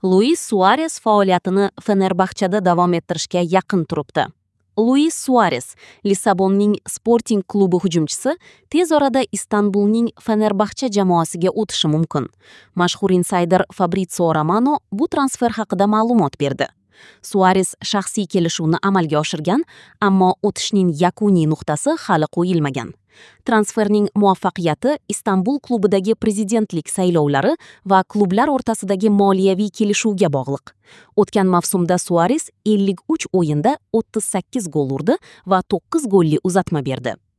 Luis Suarez faoliyatini Fenerbahcheda davom ettirishga yaqin turibdi. Luis Suarez, Lissabonning Sporting klubi hujumchisi, tez orada Istanbulning Fenerbahcha jamoasiga o'tishi mumkin. Mashhur insayder Fabrizio Romano bu transfer haqida ma'lumot berdi. Suarez shaxsiy kelishuvni amalga oshirgan, ammo o'tishning yakuniy nuqtasi hali qo'yilmagan. Transferning muvaffaqiyati Istanbul klubidagi prezidentlik saylovlari va klublar o'rtasidagi moliyaviy kelishuvga bog'liq. O'tgan mavsumda Suarez 53 o'yinda 38 gol urdi va 9 golli uzatma berdi.